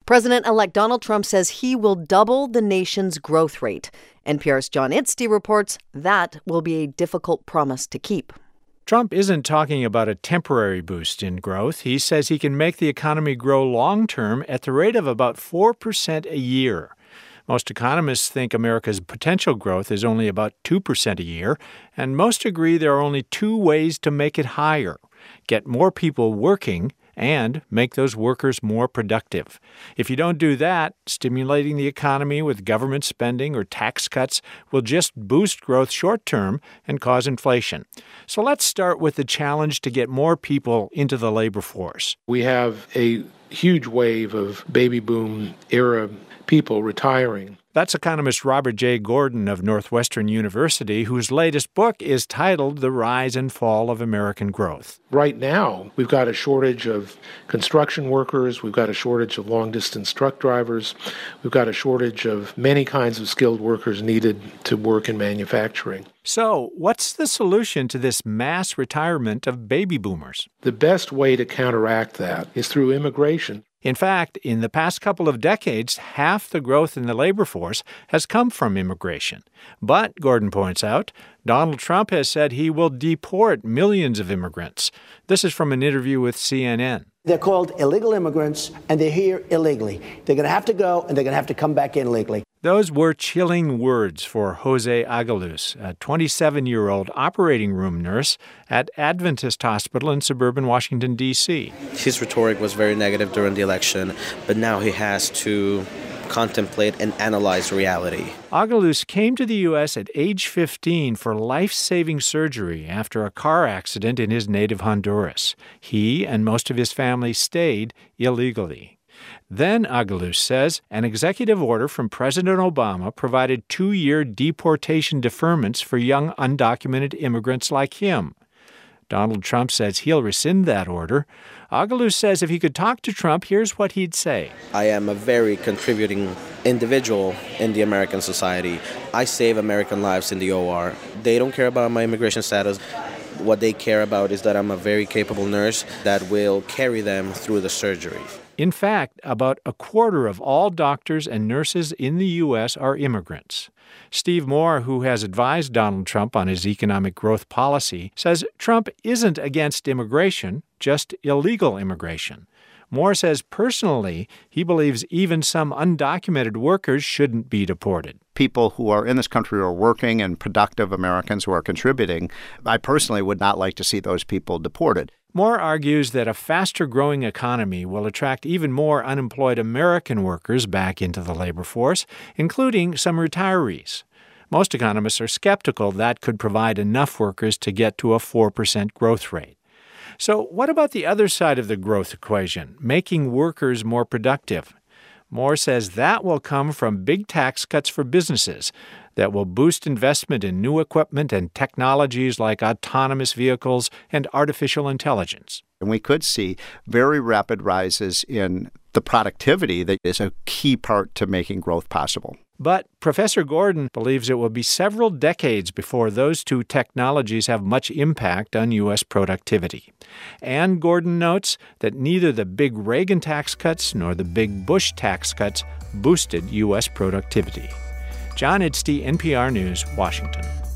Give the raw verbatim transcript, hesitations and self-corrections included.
President-elect Donald Trump says he will double the nation's growth rate. N P R's John Itzty reports that will be a difficult promise to keep. Trump isn't talking about a temporary boost in growth. He says he can make the economy grow long-term at the rate of about four percent a year. Most economists think America's potential growth is only about two percent a year, and most agree there are only two ways to make it higher: get more people working and make those workers more productive. If you don't do that, stimulating the economy with government spending or tax cuts will just boost growth short-term and cause inflation. So let's start with the challenge to get more people into the labor force. We have a huge wave of baby boom era people retiring. That's economist Robert J. Gordon of Northwestern University, whose latest book is titled The Rise and Fall of American Growth. Right now, we've got a shortage of construction workers. We've got a shortage of long-distance truck drivers. We've got a shortage of many kinds of skilled workers needed to work in manufacturing. So, what's the solution to this mass retirement of baby boomers? The best way to counteract that is through immigration. In fact, in the past couple of decades, half the growth in the labor force has come from immigration. But, Gordon points out, Donald Trump has said he will deport millions of immigrants. This is from an interview with C N N. They're called illegal immigrants, and they're here illegally. They're going to have to go, and they're going to have to come back in legally. Those were chilling words for Jose Aguiluz, a twenty-seven-year-old operating room nurse at Adventist Hospital in suburban Washington, D C His rhetoric was very negative during the election, but now he has to contemplate and analyze reality. Aguiluz came to the U S at age fifteen for life-saving surgery after a car accident in his native Honduras. He and most of his family stayed illegally. Then, Aguiluz says, an executive order from President Obama provided two-year deportation deferments for young undocumented immigrants like him. Donald Trump says he'll rescind that order. Aguiluz says if he could talk to Trump, here's what he'd say. I am a very contributing individual in the American society. I save American lives in the O R. They don't care about my immigration status. What they care about is that I'm a very capable nurse that will carry them through the surgery. In fact, about a quarter of all doctors and nurses in the U S are immigrants. Steve Moore, who has advised Donald Trump on his economic growth policy, says Trump isn't against immigration, just illegal immigration. Moore says personally he believes even some undocumented workers shouldn't be deported. People who are in this country are working and productive Americans who are contributing. I personally would not like to see those people deported. Moore argues that a faster-growing economy will attract even more unemployed American workers back into the labor force, including some retirees. Most economists are skeptical that could provide enough workers to get to a four percent growth rate. So what about the other side of the growth equation, making workers more productive? Moore says that will come from big tax cuts for businesses that will boost investment in new equipment and technologies like autonomous vehicles and artificial intelligence. And we could see very rapid rises in the productivity that is a key part to making growth possible. But Professor Gordon believes it will be several decades before those two technologies have much impact on U S productivity. And Gordon notes that neither the big Reagan tax cuts nor the big Bush tax cuts boosted U S productivity. John Itzty, N P R News, Washington.